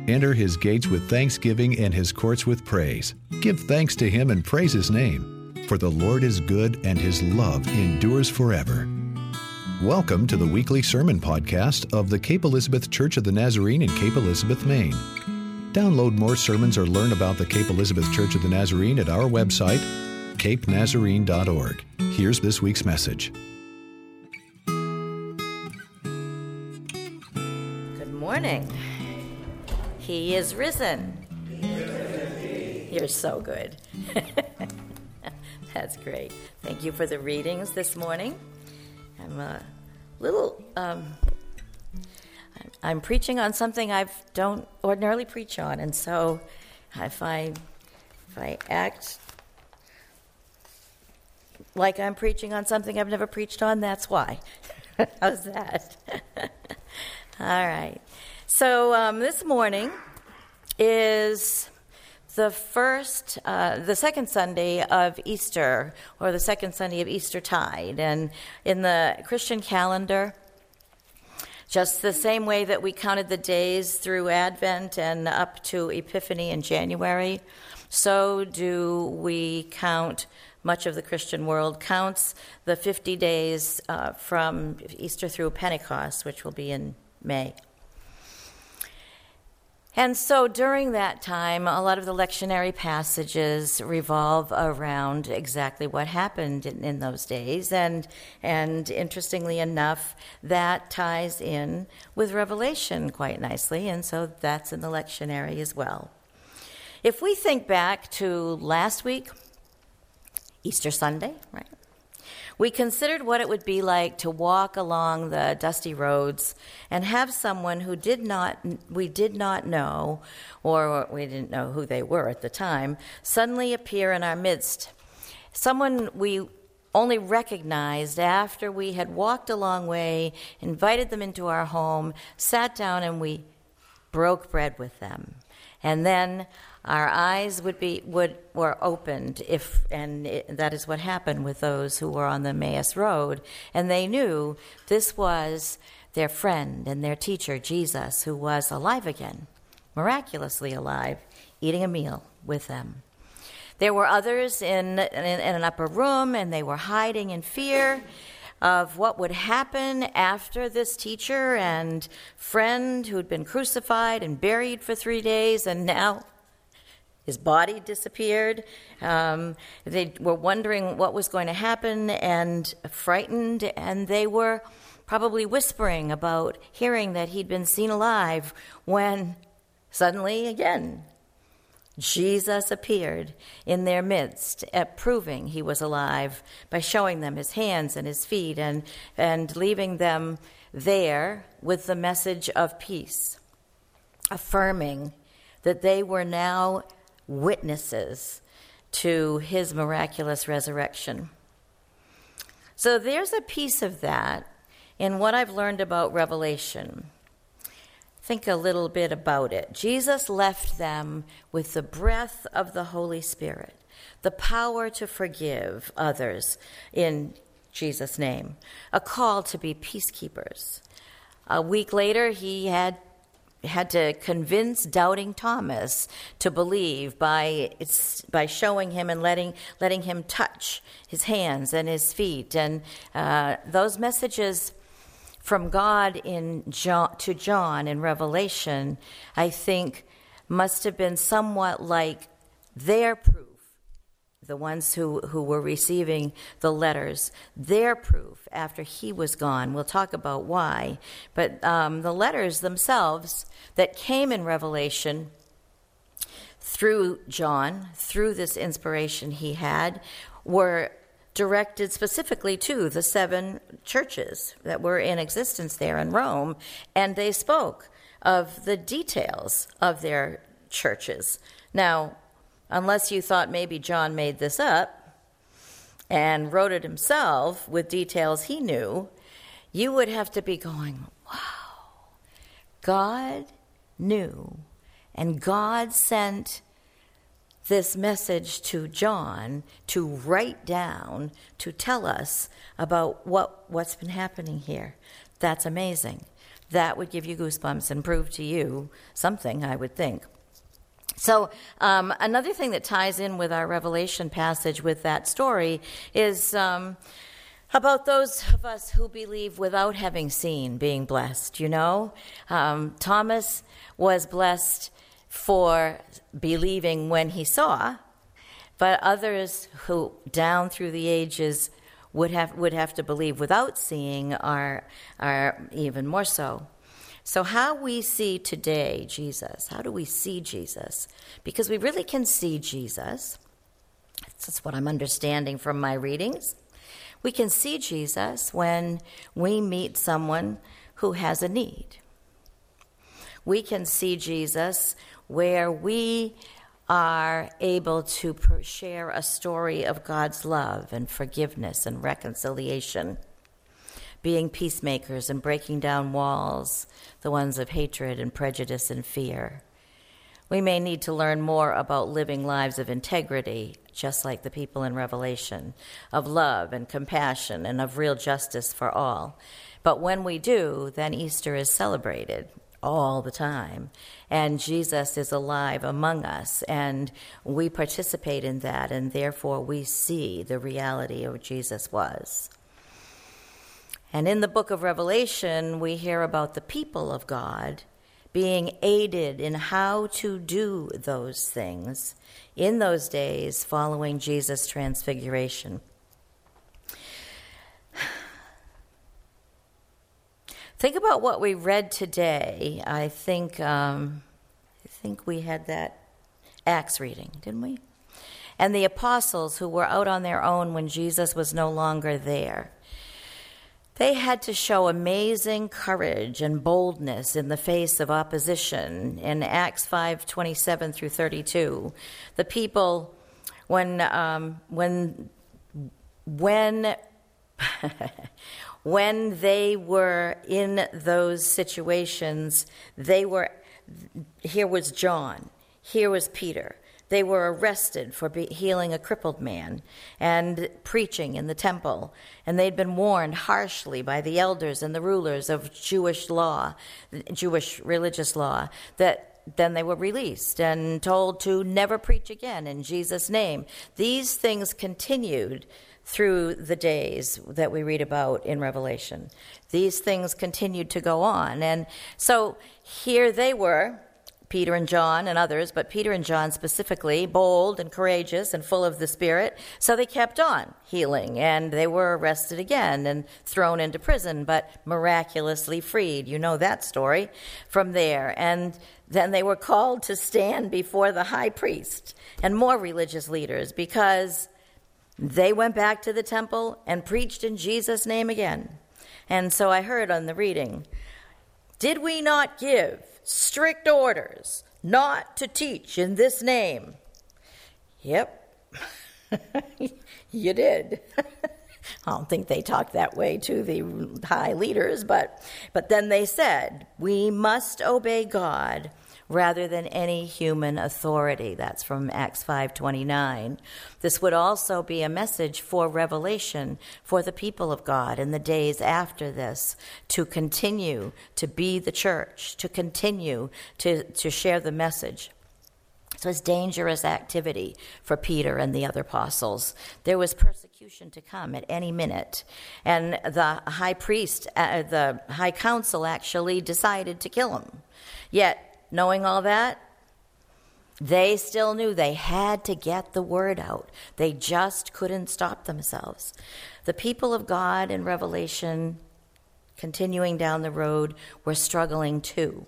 Enter his gates with thanksgiving and his courts with praise. Give thanks to him and praise his name. For the Lord is good and his love endures forever. Welcome to the weekly sermon podcast of the Cape Elizabeth Church of the Nazarene in Cape Elizabeth, Maine. Download more sermons or learn about the Cape Elizabeth Church of the Nazarene at our website, capenazarene.org. Here's this week's message. Good morning. He is risen. You're so good. That's great. Thank you for the readings this morning. I'm preaching on something I don't ordinarily preach on, and so if I act like I'm preaching on something I've never preached on, that's why. How's that? All right. So this morning is the second Sunday of Easter, or the second Sunday of Eastertide. And in the Christian calendar, just the same way that we counted the days through Advent and up to Epiphany in January, so do we count, much of the Christian world counts the 50 days from Easter through Pentecost, which will be in May. And so during that time, a lot of the lectionary passages revolve around exactly what happened in those days. And interestingly enough, that ties in with Revelation quite nicely, and so that's in the lectionary as well. If we think back to last week, Easter Sunday, right? We considered what it would be like to walk along the dusty roads and have someone who we did not know, or we didn't know who they were at the time, suddenly appear in our midst. Someone we only recognized after we had walked a long way, invited them into our home, sat down, and we broke bread with them. And then our eyes were opened, that is what happened with those who were on the Emmaus Road, and they knew this was their friend and their teacher, Jesus, who was alive again, miraculously alive, eating a meal with them. There were others in an upper room, and they were hiding in fear of what would happen after this teacher and friend who'd been crucified and buried for 3 days, and now his body disappeared. They were wondering what was going to happen and frightened, and they were probably whispering about hearing that he'd been seen alive when suddenly, again, Jesus appeared in their midst, proving he was alive by showing them his hands and his feet and leaving them there with the message of peace, affirming that they were now witnesses to his miraculous resurrection. So there's a piece of that in what I've learned about Revelation. Think a little bit about it. Jesus left them with the breath of the Holy Spirit, the power to forgive others in Jesus' name, a call to be peacekeepers. A week later, he had to convince doubting Thomas to believe by showing him and letting him touch his hands and his feet. And those messages from God to John in Revelation, I think, must have been somewhat like their proof, the ones who were receiving the letters, their proof after he was gone. We'll talk about why. But the letters themselves that came in Revelation through John, through this inspiration he had, were directed specifically to the 7 churches that were in existence there in Rome, and they spoke of the details of their churches. Now, unless you thought maybe John made this up and wrote it himself with details he knew, you would have to be going, wow, God knew, and God sent this message to John to write down, to tell us about what's been happening here. That's amazing. that would give you goosebumps and prove to you something, I would think. So another thing that ties in with our Revelation passage with that story is about those of us who believe without having seen being blessed, you know. Thomas was blessed for believing when he saw, but others who down through the ages would have to believe without seeing are even more so. So how we see today Jesus, how do we see Jesus? Because we really can see Jesus. That's what I'm understanding from my readings. We can see Jesus when we meet someone who has a need. We can see Jesus where we are able to share a story of God's love and forgiveness and reconciliation, being peacemakers and breaking down walls, the ones of hatred and prejudice and fear. We may need to learn more about living lives of integrity, just like the people in Revelation, of love and compassion and of real justice for all. But when we do, then Easter is celebrated all the time, and Jesus is alive among us, and we participate in that, and therefore we see the reality of what Jesus was. And in the book of Revelation, we hear about the people of God being aided in how to do those things in those days following Jesus' transfiguration. Think about what we read today. I think we had that Acts reading, didn't we? And the apostles who were out on their own when Jesus was no longer there. They had to show amazing courage and boldness in the face of opposition. In Acts 5:27 through 32, the people, when they were in those situations, here was John, here was Peter. They were arrested for healing a crippled man and preaching in the temple. And they'd been warned harshly by the elders and the rulers of Jewish religious law, that then they were released and told to never preach again in Jesus' name. These things continued through the days that we read about in Revelation. These things continued to go on. And so here they were, Peter and John and others, but Peter and John specifically, bold and courageous and full of the Spirit. So they kept on healing, and they were arrested again and thrown into prison, but miraculously freed. You know that story from there. And then they were called to stand before the high priest and more religious leaders because they went back to the temple and preached in Jesus' name again. And so I heard on the reading, did we not give strict orders not to teach in this name? Yep, you did. I don't think they talked that way to the high leaders, but then they said, we must obey God rather than any human authority. That's from Acts 5:29. This would also be a message for Revelation for the people of God in the days after this, to continue to be the church, to continue to share the message. So it's dangerous activity for Peter and the other apostles. There was persecution to come at any minute. And the high priest, the high council actually decided to kill him. Yet, knowing all that, they still knew they had to get the word out. They just couldn't stop themselves. The people of God in Revelation, continuing down the road, were struggling too.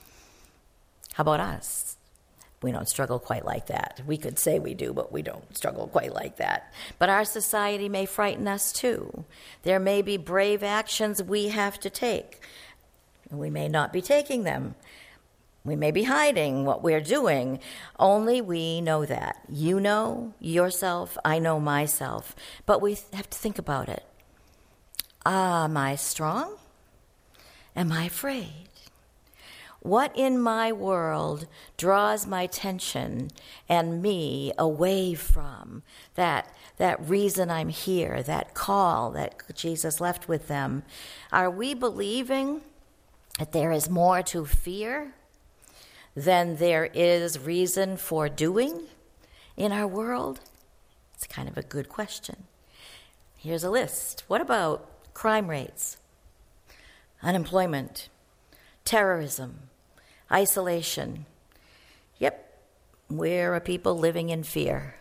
How about us? We don't struggle quite like that. We could say we do, but we don't struggle quite like that. But our society may frighten us too. There may be brave actions we have to take. We may not be taking them. We may be hiding what we're doing. Only we know that. You know yourself, I know myself. But we have to think about it. Am I strong? Am I afraid? What in my world draws my attention and me away from that reason I'm here, that call that Jesus left with them? Are we believing that there is more to fear than there is reason for doing in our world? It's kind of a good question. Here's a list. What about crime rates, unemployment, terrorism, isolation? Yep, we're a people living in fear.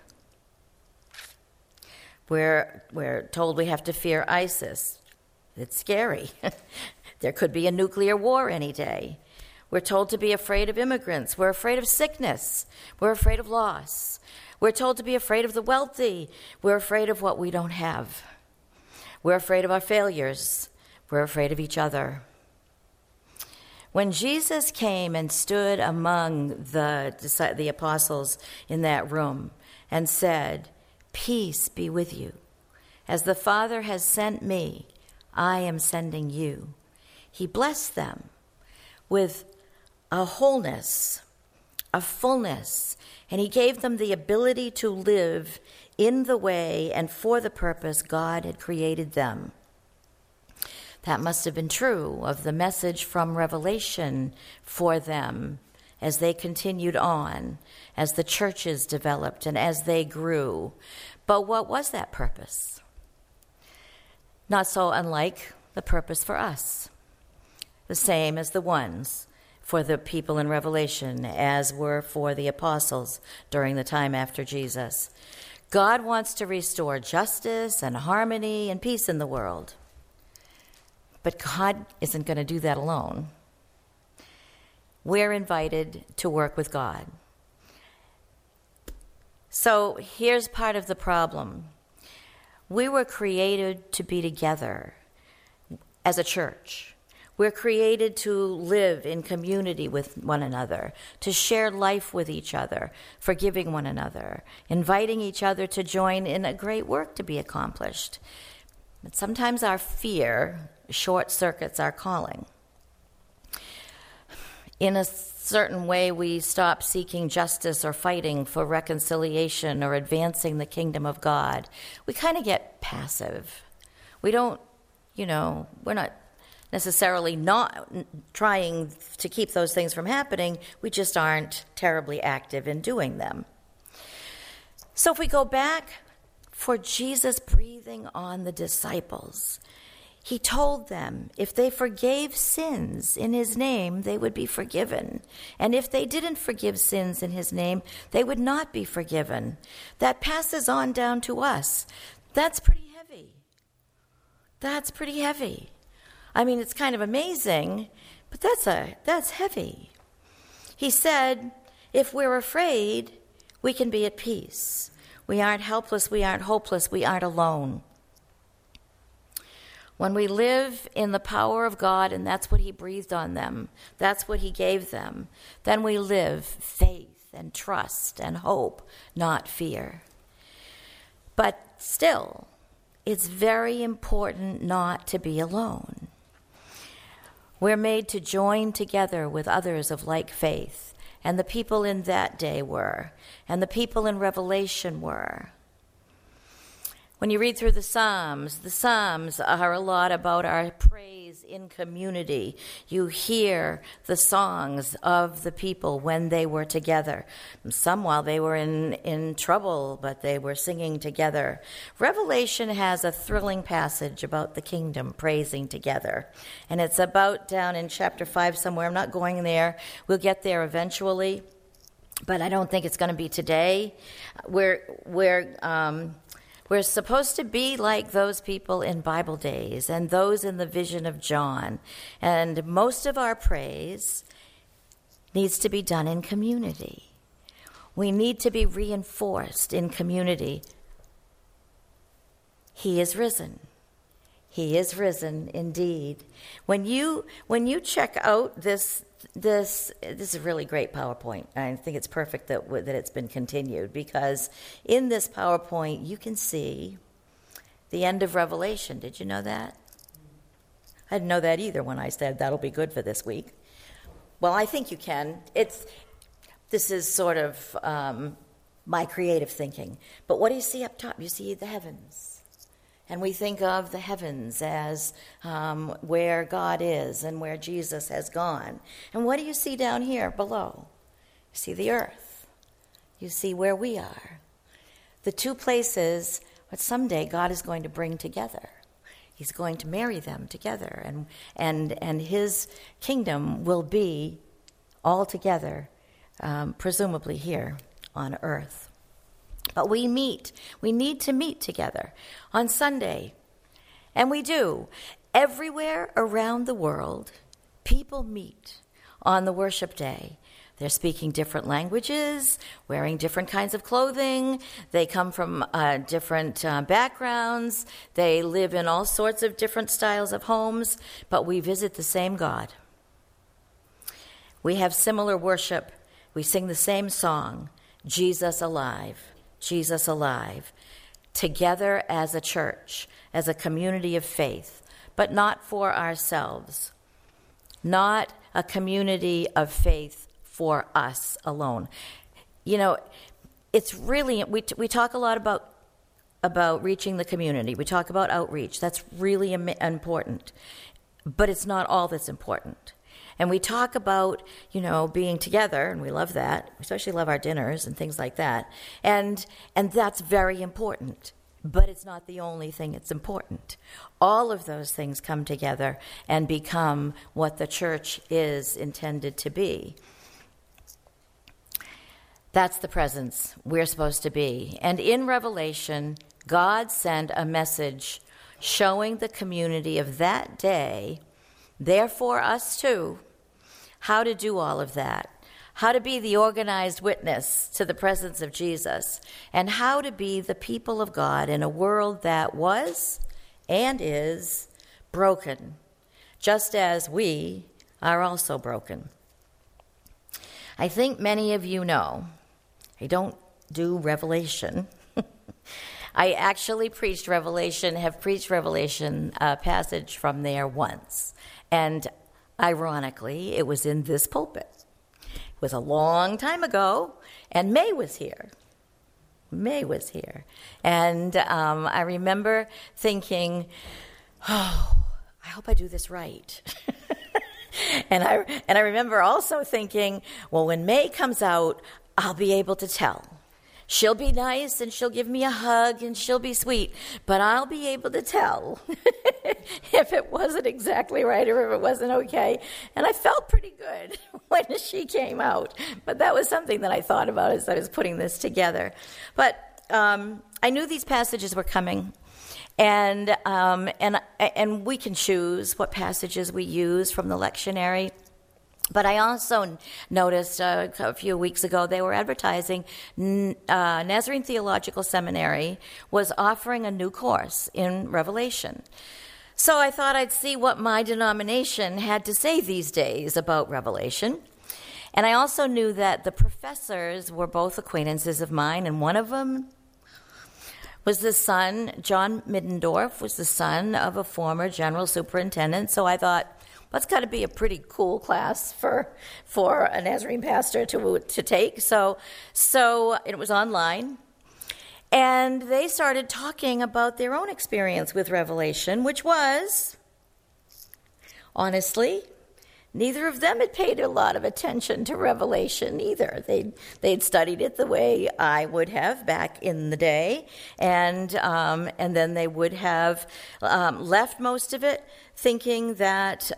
We're told we have to fear ISIS. It's scary. There could be a nuclear war any day. We're told to be afraid of immigrants. We're afraid of sickness. We're afraid of loss. We're told to be afraid of the wealthy. We're afraid of what we don't have. We're afraid of our failures. We're afraid of each other. When Jesus came and stood among the apostles in that room and said, "Peace be with you. As the Father has sent me, I am sending you," he blessed them with a wholeness, a fullness, and he gave them the ability to live in the way and for the purpose God had created them. That must have been true of the message from Revelation for them as they continued on, as the churches developed and as they grew. But what was that purpose? Not so unlike the purpose for us, the same as the ones for the people in Revelation as were for the apostles during the time after Jesus. God wants to restore justice and harmony and peace in the world. But God isn't going to do that alone. We're invited to work with God. So here's part of the problem. We were created to be together as a church. We're created to live in community with one another, to share life with each other, forgiving one another, inviting each other to join in a great work to be accomplished. But sometimes our fear short circuits our calling. In a certain way, we stop seeking justice or fighting for reconciliation or advancing the kingdom of God. We kind of get passive. We don't, we're not necessarily not trying to keep those things from happening. We just aren't terribly active in doing them. So if we go back for Jesus breathing on the disciples, he told them if they forgave sins in his name, they would be forgiven. And if they didn't forgive sins in his name, they would not be forgiven. That passes on down to us. That's pretty heavy. That's pretty heavy. I mean, it's kind of amazing, but that's heavy. He said, if we're afraid, we can be at peace. We aren't helpless, we aren't hopeless, we aren't alone. When we live in the power of God, and that's what he breathed on them, that's what he gave them, then we live faith and trust and hope, not fear. But still, it's very important not to be alone. We're made to join together with others of like faith, and the people in that day were, and the people in Revelation were. When you read through the Psalms are a lot about our praise in community. You hear the songs of the people when they were together. Some while they were in trouble, but they were singing together. Revelation has a thrilling passage about the kingdom praising together. And it's about down in chapter 5 somewhere. I'm not going there. We'll get there eventually, but I don't think it's going to be today. We're supposed to be like those people in Bible days and those in the vision of John. And most of our praise needs to be done in community. We need to be reinforced in community. He is risen. He is risen indeed. When you check out this is a really great PowerPoint. I think it's perfect that it's been continued, because in this PowerPoint you can see the end of Revelation. Did you know that? I didn't know that either when I said that'll be good for this week. Well, I think you can. This is sort of my creative thinking. But what do you see up top? You see the heavens. And we think of the heavens as where God is and where Jesus has gone. And what do you see down here below? You see the earth. You see where we are. The two places that someday God is going to bring together. He's going to marry them together. And his kingdom will be all together, presumably here on earth. But we meet. We need to meet together on Sunday. And we do. Everywhere around the world, people meet on the worship day. They're speaking different languages, wearing different kinds of clothing. They come from different backgrounds. They live in all sorts of different styles of homes. But we visit the same God. We have similar worship. We sing the same song, Jesus Alive. Jesus alive, together as a church, as a community of faith, but not for ourselves, not a community of faith for us alone. You know, it's really, we talk a lot about reaching the community. We talk about outreach. That's really important, but it's not all that's important. And we talk about, being together, and we love that. We especially love our dinners and things like that. And that's very important. But it's not the only thing that's important. All of those things come together and become what the church is intended to be. That's the presence we're supposed to be. And in Revelation, God sent a message showing the community of that day, therefore us too, how to do all of that, how to be the organized witness to the presence of Jesus, and how to be the people of God in a world that was and is broken, just as we are also broken. I think many of you know, I don't do Revelation. I actually have preached Revelation, a passage from there once. And ironically, it was in this pulpit. It was a long time ago, and May was here. And I remember thinking, I hope I do this right. and I remember also thinking, well, when May comes out, I'll be able to tell. She'll be nice, and she'll give me a hug, and she'll be sweet, but I'll be able to tell if it wasn't exactly right or if it wasn't okay. And I felt pretty good when she came out. But that was something that I thought about as I was putting this together. But I knew these passages were coming, and we can choose what passages we use from the lectionary. But I also noticed a few weeks ago they were advertising Nazarene Theological Seminary was offering a new course in Revelation. So I thought I'd see what my denomination had to say these days about Revelation. And I also knew that the professors were both acquaintances of mine, and one of them was the son, John Middendorf, was the son of a former general superintendent. So I thought, that's got to be a pretty cool class for a Nazarene pastor to take. So it was online. And they started talking about their own experience with Revelation, which was, honestly, neither of them had paid a lot of attention to Revelation either. They'd studied it the way I would have back in the day, and then they would have left most of it thinking that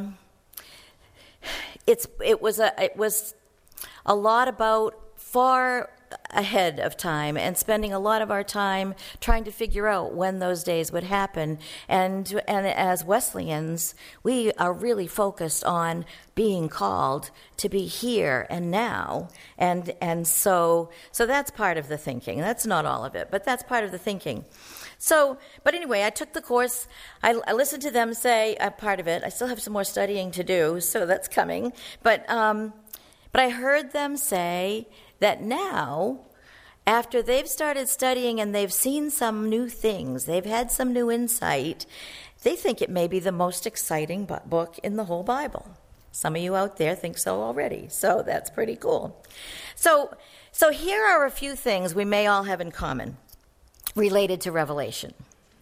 it was a lot about far ahead of time and spending a lot of our time trying to figure out when those days would happen. And as Wesleyans, we are really focused on being called to be here and now. And so that's part of the thinking. That's not all of it, but that's part of the thinking. But anyway, I took the course. I listened to them say part of it. I still have some more studying to do, so that's coming. But I heard them say that now, after they've started studying and they've seen some new things, they've had some new insight, they think it may be the most exciting book in the whole Bible. Some of you out there think so already, so that's pretty cool. So here are a few things we may all have in common related to Revelation.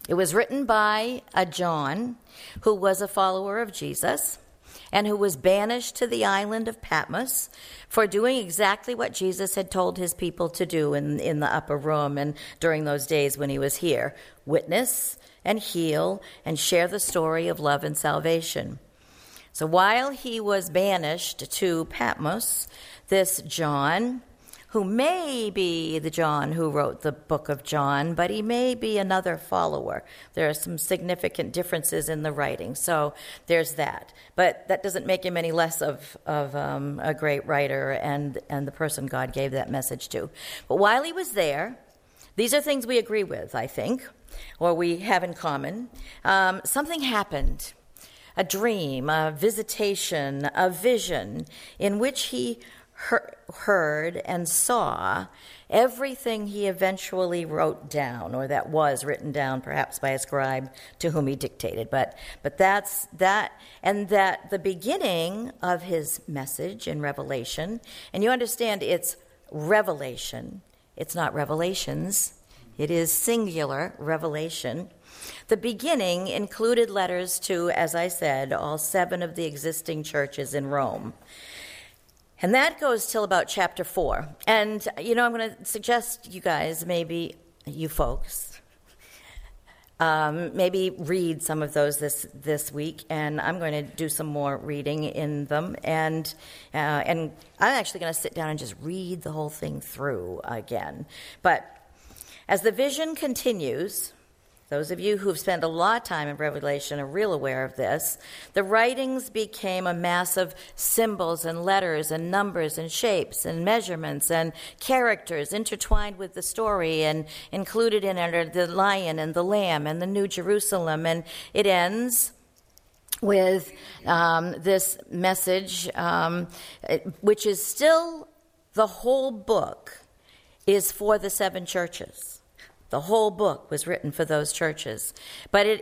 It was written by a John who was a follower of Jesus and who was banished to the island of Patmos for doing exactly what Jesus had told his people to do in the upper room and during those days when he was here: witness and heal and share the story of love and salvation. So while he was banished to Patmos, this John, who may be the John who wrote the book of John, but he may be another follower. There are some significant differences in the writing, so there's that. But that doesn't make him any less of a great writer and the person God gave that message to. But while he was there, these are things we agree with, I think, or we have in common. Something happened, a dream, a visitation, a vision, in which he heard and saw everything he eventually wrote down, or that was written down perhaps by a scribe to whom he dictated. But that's that, and that the beginning of his message in Revelation, and you understand it's revelation, it's not revelations, it is singular revelation. The beginning included letters to, as I said, all 7 of the existing churches in Rome. And that goes till about chapter 4. And, I'm going to suggest you guys, maybe you folks, maybe read some of those this week. And I'm going to do some more reading in them. And I'm actually going to sit down and just read the whole thing through again. But as the vision continues, those of you who've spent a lot of time in Revelation are real aware of this. The writings became a mass of symbols and letters and numbers and shapes and measurements and characters intertwined with the story and included in it are the lion and the lamb and the New Jerusalem. And it ends with this message, which is still the whole book, is for the 7 churches. The whole book was written for those churches. But it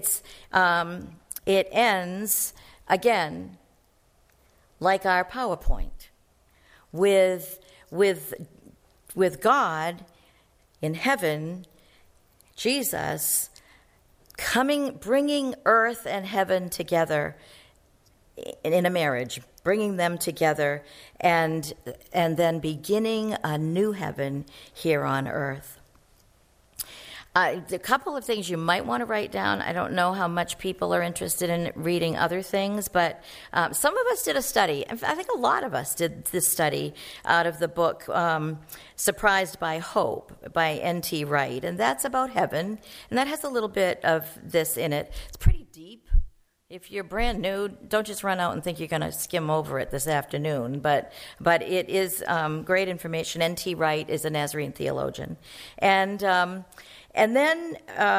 ends, again, like our PowerPoint, with God in heaven, Jesus, bringing earth and heaven together in a marriage, bringing them together, and then beginning a new heaven here on earth. A couple of things you might want to write down. I don't know how much people are interested in reading other things, but some of us did a study. I think a lot of us did this study out of the book Surprised by Hope by N.T. Wright, and that's about heaven, and that has a little bit of this in it. It's pretty deep. If you're brand new, don't just run out and think you're going to skim over it this afternoon, but it is great information. N.T. Wright is a Nazarene theologian. And then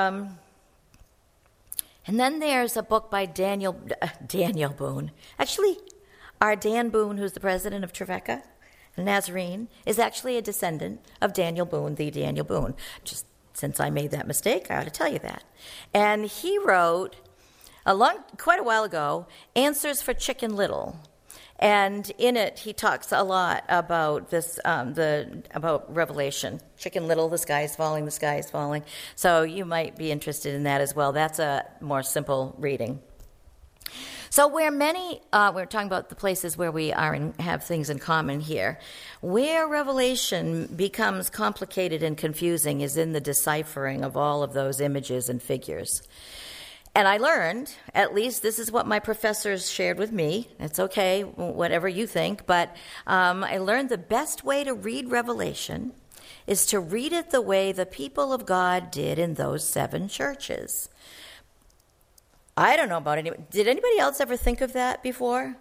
there's a book by Daniel Boone. Actually, our Dan Boone, who's the president of Trevecca, a Nazarene, is actually a descendant of Daniel Boone, the Daniel Boone. Just since I made that mistake, I ought to tell you that. And he wrote, quite a while ago, Answers for Chicken Little. And in it, he talks a lot about this, about Revelation. Chicken Little, the sky is falling, the sky is falling. So you might be interested in that as well. That's a more simple reading. So we're talking about the places where we are and have things in common here. Where Revelation becomes complicated and confusing is in the deciphering of all of those images and figures. And I learned, at least this is what my professors shared with me. It's okay, whatever you think, but I learned the best way to read Revelation is to read it the way the people of God did in those 7 churches. I don't know about anybody. Did anybody else ever think of that before?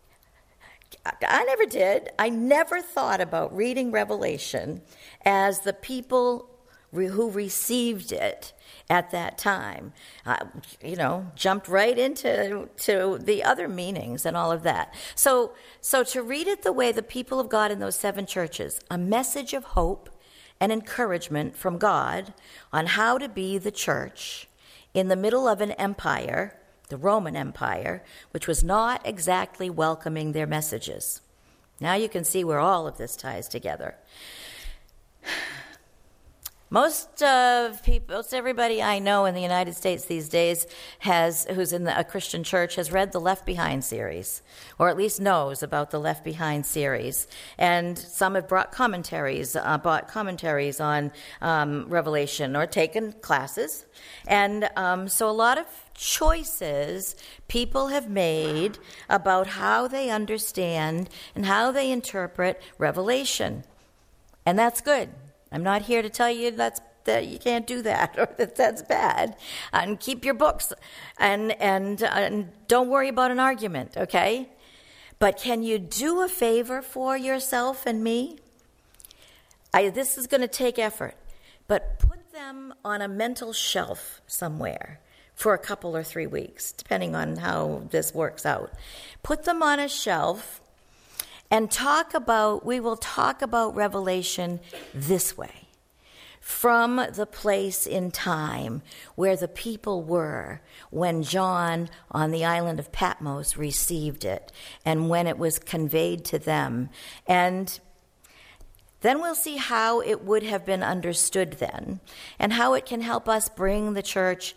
I never did. I never thought about reading Revelation as the people who received it at that time, jumped right into the other meanings and all of that. So to read it the way the people of God in those 7 churches, a message of hope and encouragement from God on how to be the church in the middle of an empire, the Roman Empire, which was not exactly welcoming their messages. Now you can see where all of this ties together. Most everybody I know in the United States these days who's in a Christian church has read the Left Behind series, or at least knows about the Left Behind series. And some have bought commentaries on Revelation or taken classes. And so a lot of choices people have made about how they understand and how they interpret Revelation. And that's good. I'm not here to tell you that you can't do that or that that's bad. And keep your books and don't worry about an argument, okay? But can you do a favor for yourself and me? This is going to take effort, but put them on a mental shelf somewhere for a couple or 3 weeks, depending on how this works out. Put them on a shelf and we will talk about Revelation this way. From the place in time where the people were when John on the island of Patmos received it and when it was conveyed to them. And then we'll see how it would have been understood then and how it can help us bring the church,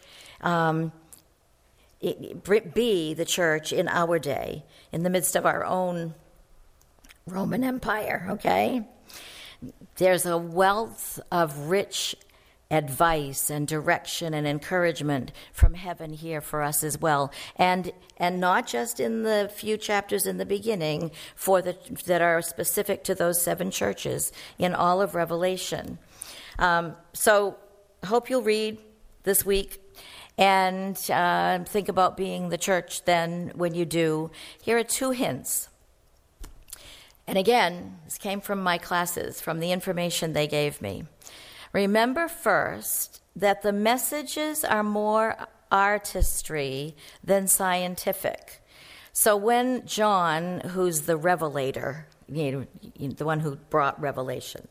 be the church in our day, in the midst of our own Roman Empire, okay? There's a wealth of rich advice and direction and encouragement from heaven here for us as well, and not just in the few chapters in the beginning that are specific to those 7 churches in all of Revelation. So I hope you'll read this week and think about being the church then when you do. Here are 2 hints. And again, this came from my classes, from the information they gave me. Remember first that the messages are more artistry than scientific. So when John, who's the revelator, the one who brought revelation,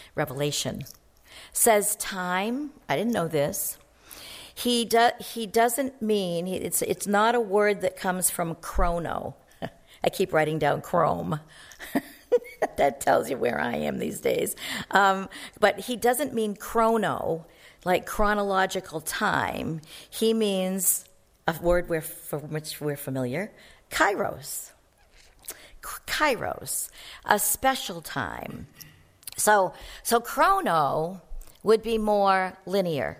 says time, I didn't know this, he doesn't mean, it's not a word that comes from chrono. I keep writing down chrome. That tells you where I am these days. But he doesn't mean chrono, like chronological time. He means a word for which we're familiar, kairos. Kairos, a special time. So chrono would be more linear.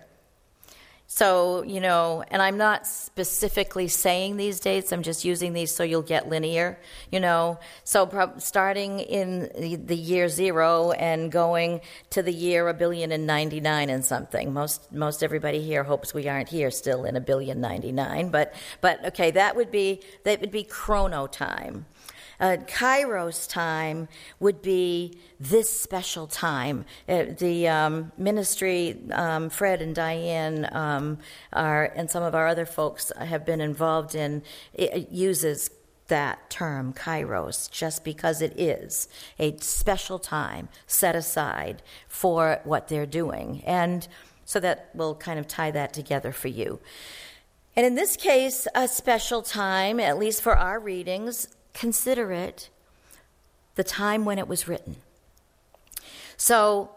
So, and I'm not specifically saying these dates, I'm just using these so you'll get linear, So starting in the year 0 and going to the year 1,000,000,099 and something. Most everybody here hopes we aren't here still in 1,000,000,099, but okay, that would be chrono time. Kairos time would be this special time. The ministry, Fred and Diane, and some of our other folks have been involved in, it uses that term, kairos, just because it is a special time set aside for what they're doing. And so that will kind of tie that together for you. And in this case, a special time, at least for our readings, consider it the time when it was written. So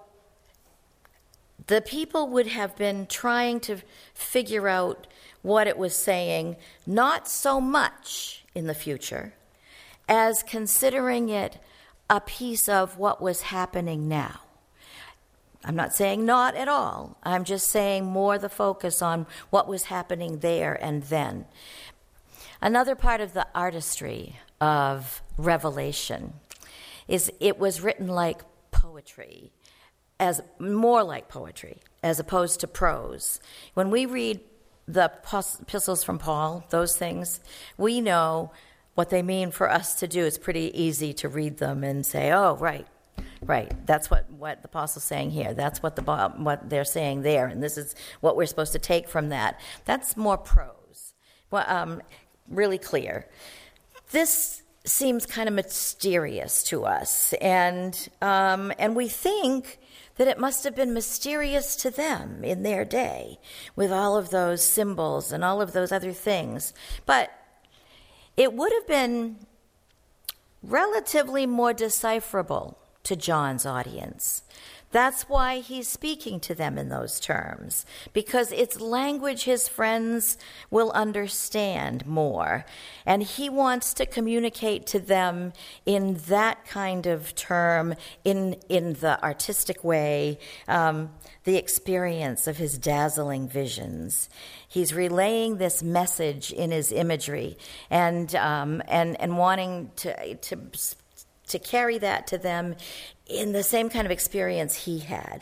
the people would have been trying to figure out what it was saying, not so much in the future as considering it a piece of what was happening now. I'm not saying not at all. I'm just saying more the focus on what was happening there and then. Another part of the artistry of Revelation is it was written like poetry, more like poetry, as opposed to prose. When we read the epistles from Paul, those things, we know what they mean for us to do. It's pretty easy to read them and say, oh, right, that's what the apostle's saying here. That's what they're saying there, and this is what we're supposed to take from that. That's more prose. Well, really clear. This seems kind of mysterious to us, and we think that it must have been mysterious to them in their day with all of those symbols and all of those other things. But it would have been relatively more decipherable to John's audience. That's why he's speaking to them in those terms, because it's language his friends will understand more. And he wants to communicate to them in that kind of term, in the artistic way, the experience of his dazzling visions. He's relaying this message in his imagery and wanting to carry that to them in the same kind of experience he had.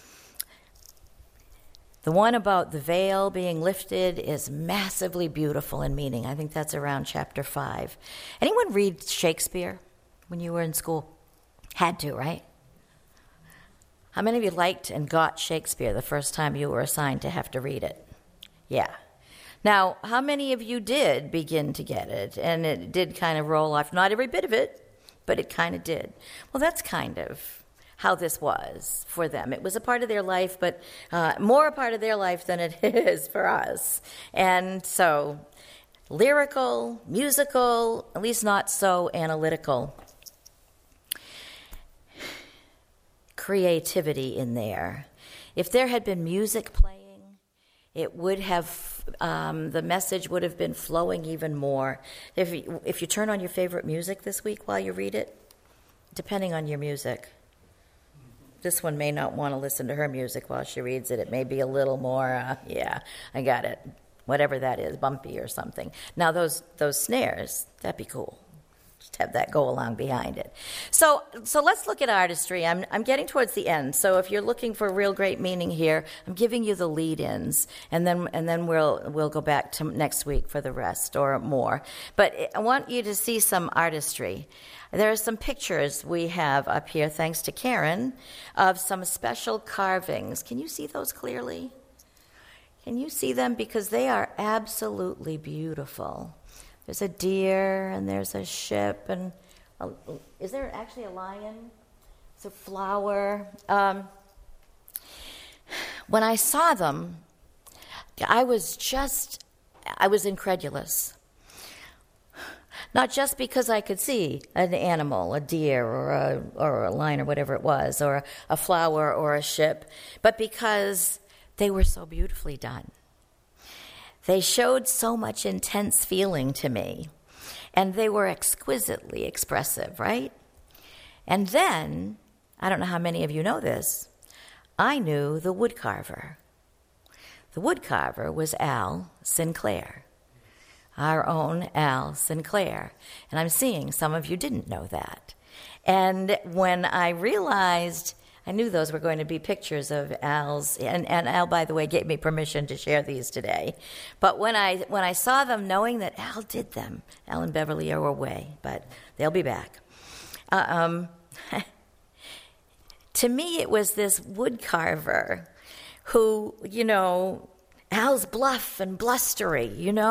The one about the veil being lifted is massively beautiful in meaning. I think that's around chapter 5. Anyone read Shakespeare when you were in school? Had to, right? How many of you liked and got Shakespeare the first time you were assigned to have to read it? Yeah. Now, how many of you did begin to get it and it did kind of roll off? Not every bit of it, but it kind of did. Well, that's kind of how this was for them. It was a part of their life, but more a part of their life than it is for us. And so, lyrical, musical, at least not so analytical. Creativity in there. If there had been music playing, it would have, the message would have been flowing even more. If you turn on your favorite music this week while you read it, depending on your music, this one may not want to listen to her music while she reads it. It may be a little more, yeah, I got it, whatever that is, bumpy or something. Now those snares, that'd be cool. Just have that go along behind it. So let's look at artistry. I'm getting towards the end. So if you're looking for real great meaning here, I'm giving you the lead-ins, and then we'll go back to next week for the rest or more. But I want you to see some artistry. There are some pictures we have up here, thanks to Karen, of some special carvings. Can you see those clearly? Can you see them? Because they are absolutely beautiful. There's a deer, and there's a ship, and is there actually a lion? It's a flower. When I saw them, I was incredulous. Not just because I could see an animal, a deer, or a lion, or whatever it was, or a flower, or a ship, but because they were so beautifully done. They showed so much intense feeling to me, and they were exquisitely expressive, right? And then, I don't know how many of you know this, I knew the woodcarver. The woodcarver was Al Sinclair, our own Al Sinclair. And I'm seeing some of you didn't know that. And when I realized, I knew those were going to be pictures of Al's, and Al, by the way, gave me permission to share these today. But when I saw them, knowing that Al did them, Al and Beverly are away, but they'll be back. To me, it was this woodcarver who, Al's bluff and blustery,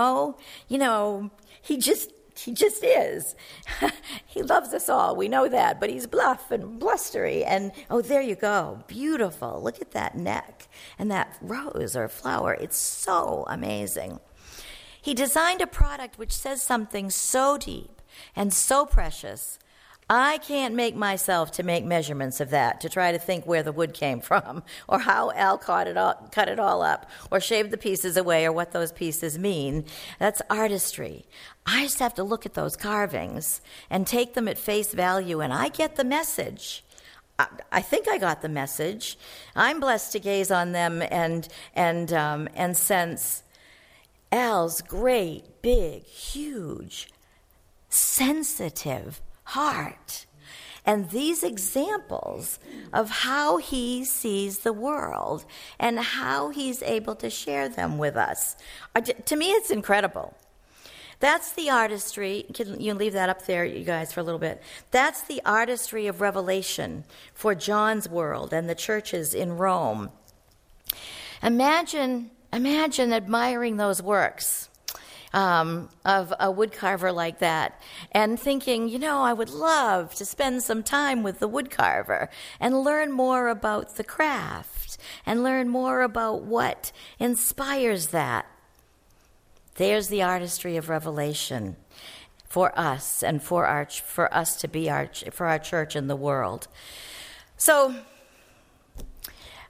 he just is. He loves us all. We know that. But he's bluff and blustery. And, there you go. Beautiful. Look at that neck and that rose or flower. It's so amazing. He designed a product which says something so deep and so precious, I can't make myself to make measurements of that, to try to think where the wood came from, or how Al cut it all up, or shaved the pieces away, or what those pieces mean. That's artistry. I just have to look at those carvings and take them at face value, and I get the message. I think I got the message. I'm blessed to gaze on them and sense Al's great, big, huge, sensitive heart. And these examples of how he sees the world and how he's able to share them with us, to me, it's incredible. That's the artistry. You leave that up there, you guys, for a little bit. That's the artistry of Revelation for John's world and the churches in Rome. Imagine admiring those works of a woodcarver like that and thinking, I would love to spend some time with the woodcarver and learn more about the craft and learn more about what inspires that. There's the artistry of Revelation for us and for us to be for our church in the world. So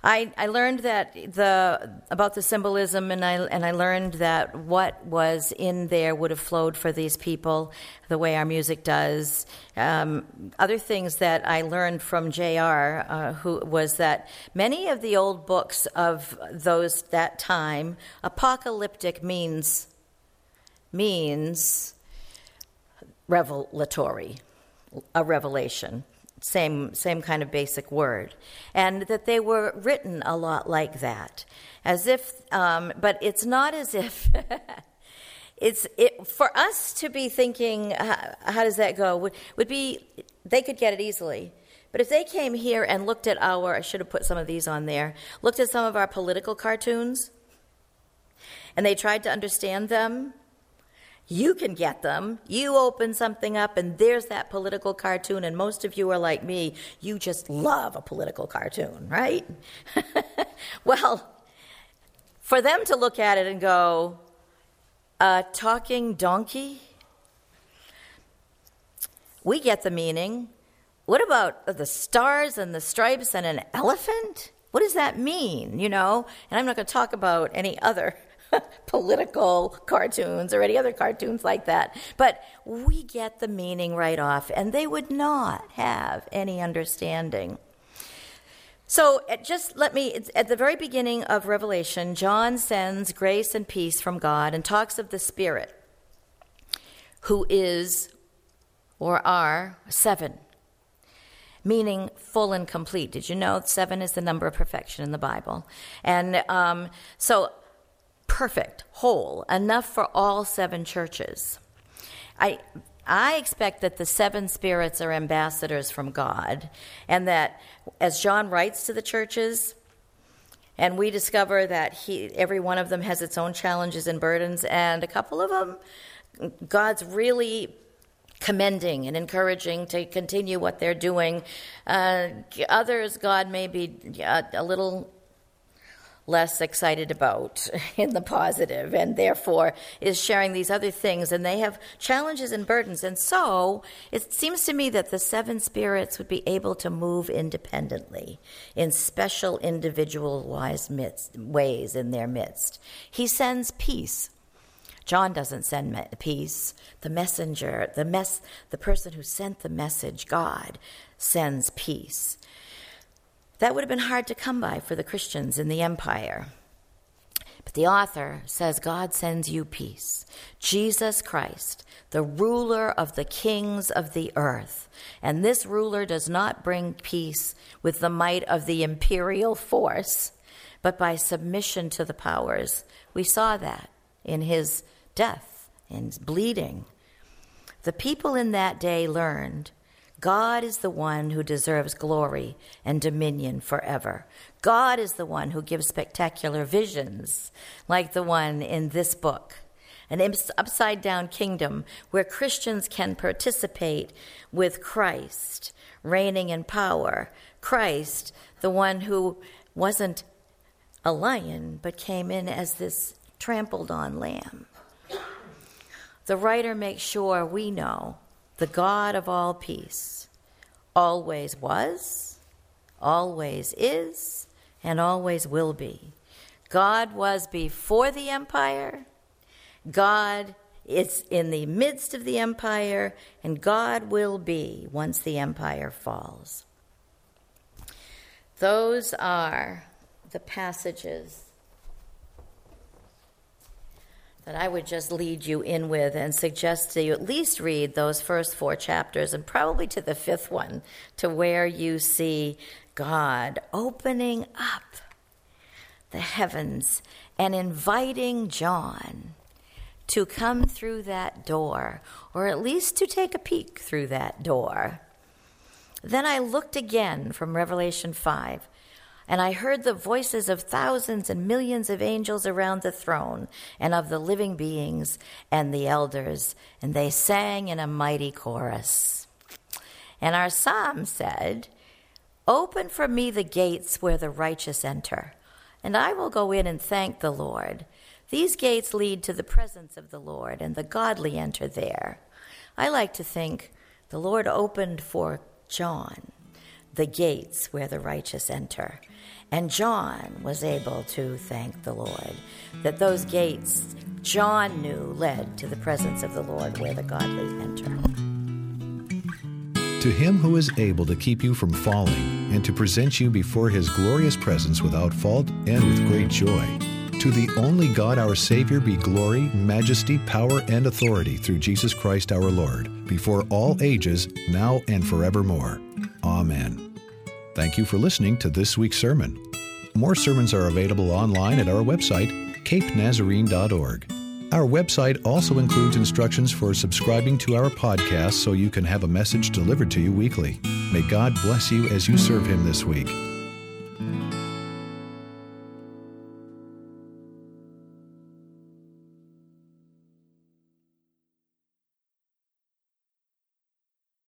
I learned that about the symbolism, and I learned that what was in there would have flowed for these people the way our music does. Other things that I learned from J.R., who was that many of the old books of that time, apocalyptic means revelatory, a revelation. Same kind of basic word, and that they were written a lot like that, as if. But it's not as if. For us to be thinking, how does that go? Would be they could get it easily, but if they came here and looked at I should have put some of these on there. Looked at some of our political cartoons, and they tried to understand them. You can get them. You open something up, and there's that political cartoon, and most of you are like me. You just love a political cartoon, right? Well, for them to look at it and go, a talking donkey? We get the meaning. What about the stars and the stripes and an elephant? What does that mean, And I'm not going to talk about any other political cartoons or any other cartoons like that. But we get the meaning right off, and they would not have any understanding. So at the very beginning of Revelation, John sends grace and peace from God and talks of the Spirit, who is, or are, 7, meaning full and complete. Did you know 7 is the number of perfection in the Bible? And so perfect, whole, enough for all 7 churches. I expect that the 7 spirits are ambassadors from God, and that as John writes to the churches, and we discover that every one of them has its own challenges and burdens, and a couple of them, God's really commending and encouraging to continue what they're doing. Others, God may be a little less excited about in the positive, and therefore is sharing these other things, and they have challenges and burdens. And so it seems to me that the 7 spirits would be able to move independently in special individual-wise ways in their midst. He sends peace. John doesn't send peace. The messenger, the person who sent the message, God, sends peace. That would have been hard to come by for the Christians in the empire. But the author says God sends you peace. Jesus Christ, the ruler of the kings of the earth. And this ruler does not bring peace with the might of the imperial force, but by submission to the powers. We saw that in his death and bleeding. The people in that day learned God is the one who deserves glory and dominion forever. God is the one who gives spectacular visions, like the one in this book, an upside-down kingdom where Christians can participate with Christ, reigning in power. Christ, the one who wasn't a lion, but came in as this trampled-on lamb. The writer makes sure we know the God of all peace always was, always is, and always will be. God was before the empire. God is in the midst of the empire, and God will be once the empire falls. Those are the passages that I would just lead you in with and suggest that you at least read those first 4 chapters and probably to the 5th one, to where you see God opening up the heavens and inviting John to come through that door, or at least to take a peek through that door. Then I looked again from Revelation 5, and I heard the voices of thousands and millions of angels around the throne, and of the living beings and the elders, and they sang in a mighty chorus. And our psalm said, "Open for me the gates where the righteous enter, and I will go in and thank the Lord. These gates lead to the presence of the Lord, and the godly enter there." I like to think the Lord opened for John the gates where the righteous enter. And John was able to thank the Lord that those gates, John knew, led to the presence of the Lord where the godly enter. To him who is able to keep you from falling and to present you before his glorious presence without fault and with great joy, to the only God our Savior be glory, majesty, power, and authority through Jesus Christ our Lord, before all ages, now and forevermore. Amen. Thank you for listening to this week's sermon. More sermons are available online at our website, capenazarene.org. Our website also includes instructions for subscribing to our podcast so you can have a message delivered to you weekly. May God bless you as you serve Him this week.